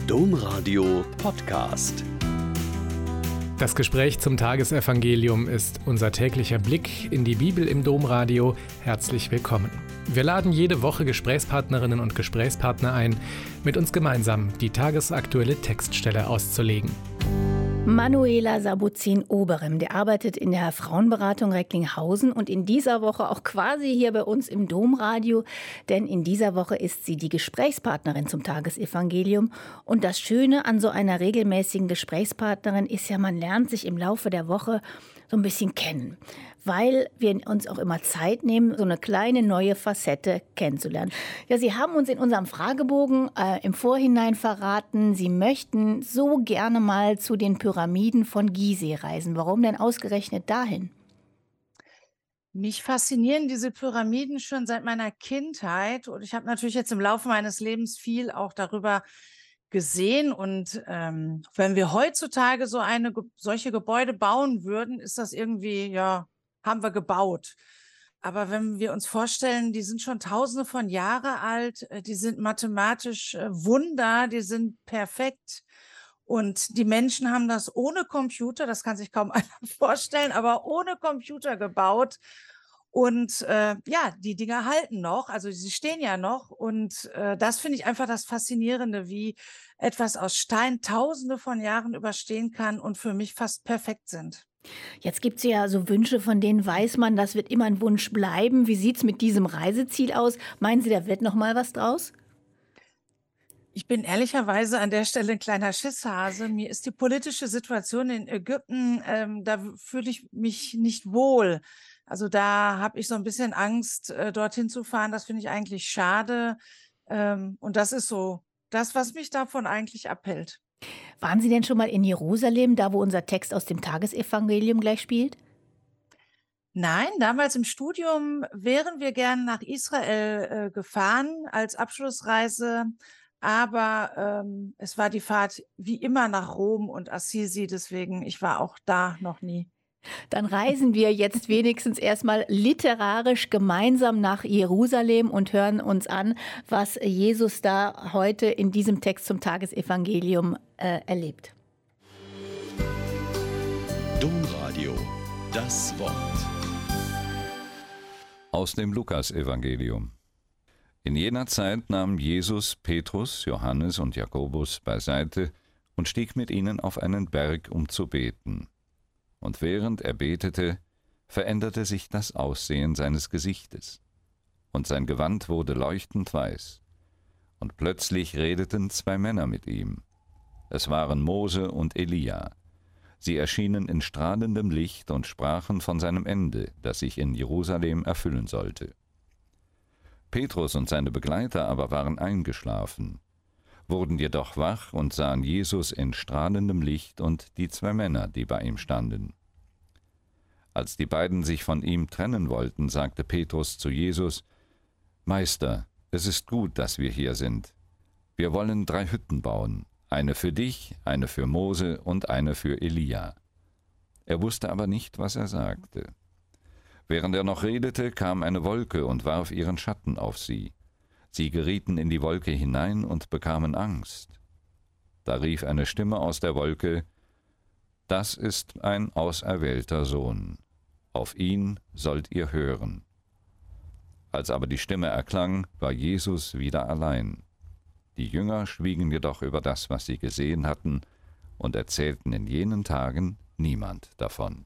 Domradio Podcast. Das Gespräch zum Tagesevangelium ist unser täglicher Blick in die Bibel im Domradio. Herzlich willkommen. Wir laden jede Woche Gesprächspartnerinnen und Gesprächspartner ein, mit uns gemeinsam die tagesaktuelle Textstelle auszulegen. Manuela Sabuzin-Oberem, der arbeitet in der Frauenberatung Recklinghausen und in dieser Woche auch quasi hier bei uns im Domradio, denn in dieser Woche ist sie die Gesprächspartnerin zum Tagesevangelium. Und das Schöne an so einer regelmäßigen Gesprächspartnerin ist ja, man lernt sich im Laufe der Woche so ein bisschen kennen, weil wir uns auch immer Zeit nehmen, so eine kleine neue Facette kennenzulernen. Ja, Sie haben uns in unserem Fragebogen im Vorhinein verraten, Sie möchten so gerne mal zu den Pyramiden von Gizeh reisen. Warum denn ausgerechnet dahin? Mich faszinieren diese Pyramiden schon seit meiner Kindheit und ich habe natürlich jetzt im Laufe meines Lebens viel auch darüber gesehen und wenn wir heutzutage solche Gebäude bauen würden, ist das irgendwie, ja, haben wir gebaut. Aber wenn wir uns vorstellen, die sind schon Tausende von Jahren alt, die sind mathematisch Wunder, die sind perfekt. Und die Menschen haben das ohne Computer, das kann sich kaum einer vorstellen, aber ohne Computer gebaut. Und ja, die Dinger halten noch, also sie stehen ja noch. Und das finde ich einfach das Faszinierende, wie etwas aus Stein Tausende von Jahren überstehen kann und für mich fast perfekt sind. Jetzt gibt es ja so Wünsche, von denen weiß man, das wird immer ein Wunsch bleiben. Wie sieht es mit diesem Reiseziel aus? Meinen Sie, da wird noch mal was draus? Ich bin ehrlicherweise an der Stelle ein kleiner Schisshase. Mir ist die politische Situation in Ägypten, da fühle ich mich nicht wohl. Also da habe ich so ein bisschen Angst, dorthin zu fahren. Das finde ich eigentlich schade. Und das ist so das, was mich davon eigentlich abhält. Waren Sie denn schon mal in Jerusalem, da wo unser Text aus dem Tagesevangelium gleich spielt? Nein, damals im Studium wären wir gern nach Israel gefahren als Abschlussreise, aber es war die Fahrt wie immer nach Rom und Assisi, deswegen ich war auch da noch nie. Dann reisen wir jetzt wenigstens erstmal literarisch gemeinsam nach Jerusalem und hören uns an, was Jesus da heute in diesem Text zum Tagesevangelium erlebt. Domradio, das Wort. Aus dem Lukasevangelium. In jener Zeit nahm Jesus Petrus, Johannes und Jakobus beiseite und stieg mit ihnen auf einen Berg, um zu beten. Und während er betete, veränderte sich das Aussehen seines Gesichtes, und sein Gewand wurde leuchtend weiß. Und plötzlich redeten zwei Männer mit ihm. Es waren Mose und Elia. Sie erschienen in strahlendem Licht und sprachen von seinem Ende, das sich in Jerusalem erfüllen sollte. Petrus und seine Begleiter aber waren eingeschlafen, wurden jedoch wach und sahen Jesus in strahlendem Licht und die zwei Männer, die bei ihm standen. Als die beiden sich von ihm trennen wollten, sagte Petrus zu Jesus: Meister, es ist gut, dass wir hier sind. Wir wollen 3 Hütten bauen, eine für dich, eine für Mose und eine für Elia. Er wusste aber nicht, was er sagte. Während er noch redete, kam eine Wolke und warf ihren Schatten auf sie. Sie gerieten in die Wolke hinein und bekamen Angst. Da rief eine Stimme aus der Wolke: Das ist ein auserwählter Sohn. Auf ihn sollt ihr hören. Als aber die Stimme erklang, war Jesus wieder allein. Die Jünger schwiegen jedoch über das, was sie gesehen hatten, und erzählten in jenen Tagen niemand davon.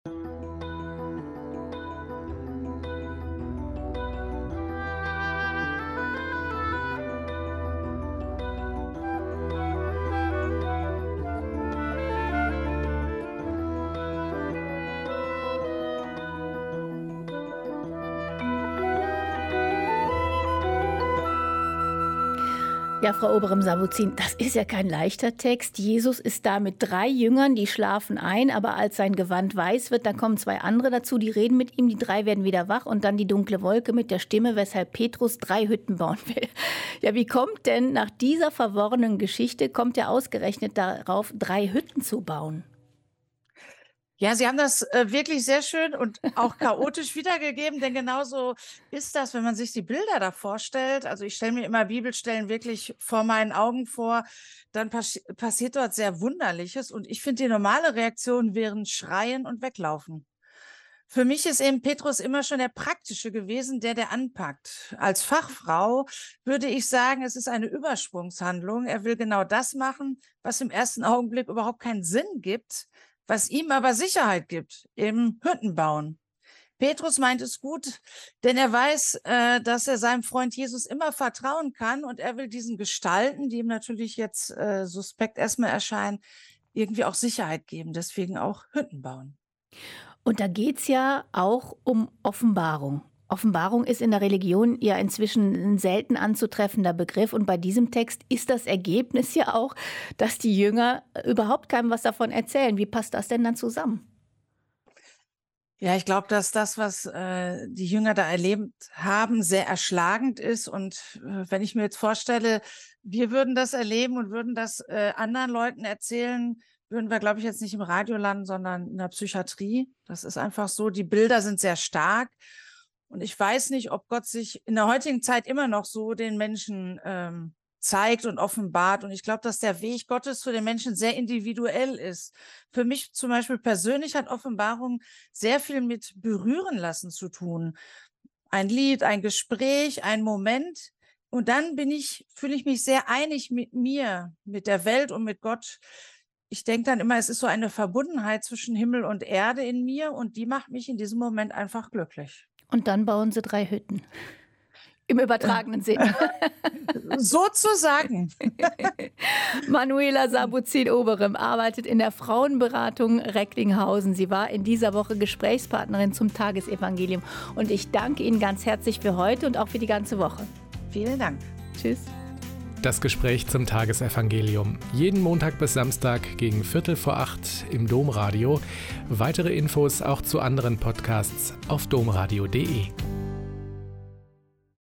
Ja, Frau Oberem-Sabuzin, das ist ja kein leichter Text. Jesus ist da mit 3 Jüngern, die schlafen ein, aber als sein Gewand weiß wird, dann kommen 2 andere dazu, die reden mit ihm, die 3 werden wieder wach und dann die dunkle Wolke mit der Stimme, weshalb Petrus 3 Hütten bauen will. Ja, wie kommt denn nach dieser verworrenen Geschichte, kommt er ausgerechnet darauf, 3 Hütten zu bauen? Ja, Sie haben das wirklich sehr schön und auch chaotisch wiedergegeben, denn genauso ist das, wenn man sich die Bilder da vorstellt. Also ich stelle mir immer Bibelstellen wirklich vor meinen Augen vor, dann passiert dort sehr Wunderliches und ich finde, die normale Reaktion wären Schreien und Weglaufen. Für mich ist eben Petrus immer schon der Praktische gewesen, der anpackt. Als Fachfrau würde ich sagen, es ist eine Übersprungshandlung. Er will genau das machen, was im ersten Augenblick überhaupt keinen Sinn gibt, was ihm aber Sicherheit gibt, eben Hütten bauen. Petrus meint es gut, denn er weiß, dass er seinem Freund Jesus immer vertrauen kann und er will diesen Gestalten, die ihm natürlich jetzt suspekt erstmal erscheinen, irgendwie auch Sicherheit geben, deswegen auch Hütten bauen. Und da geht es ja auch um Offenbarung. Offenbarung ist in der Religion ja inzwischen ein selten anzutreffender Begriff. Und bei diesem Text ist das Ergebnis ja auch, dass die Jünger überhaupt keinem was davon erzählen. Wie passt das denn dann zusammen? Ja, ich glaube, dass das, was die Jünger da erlebt haben, sehr erschlagend ist. Und wenn ich mir jetzt vorstelle, wir würden das erleben und würden das anderen Leuten erzählen, würden wir, glaube ich, jetzt nicht im Radio landen, sondern in der Psychiatrie. Das ist einfach so. Die Bilder sind sehr stark. Und ich weiß nicht, ob Gott sich in der heutigen Zeit immer noch so den Menschen zeigt und offenbart. Und ich glaube, dass der Weg Gottes zu den Menschen sehr individuell ist. Für mich zum Beispiel persönlich hat Offenbarung sehr viel mit Berühren lassen zu tun. Ein Lied, ein Gespräch, ein Moment. Und dann fühle ich mich sehr einig mit mir, mit der Welt und mit Gott. Ich denke dann immer, es ist so eine Verbundenheit zwischen Himmel und Erde in mir und die macht mich in diesem Moment einfach glücklich. Und dann bauen sie 3 Hütten. Im übertragenen Sinne. Sozusagen. Manuela Sabuzin-Oberem arbeitet in der Frauenberatung Recklinghausen. Sie war in dieser Woche Gesprächspartnerin zum Tagesevangelium. Und ich danke Ihnen ganz herzlich für heute und auch für die ganze Woche. Vielen Dank. Tschüss. Das Gespräch zum Tagesevangelium. Jeden Montag bis Samstag gegen 7:45 im Domradio. Weitere Infos auch zu anderen Podcasts auf domradio.de.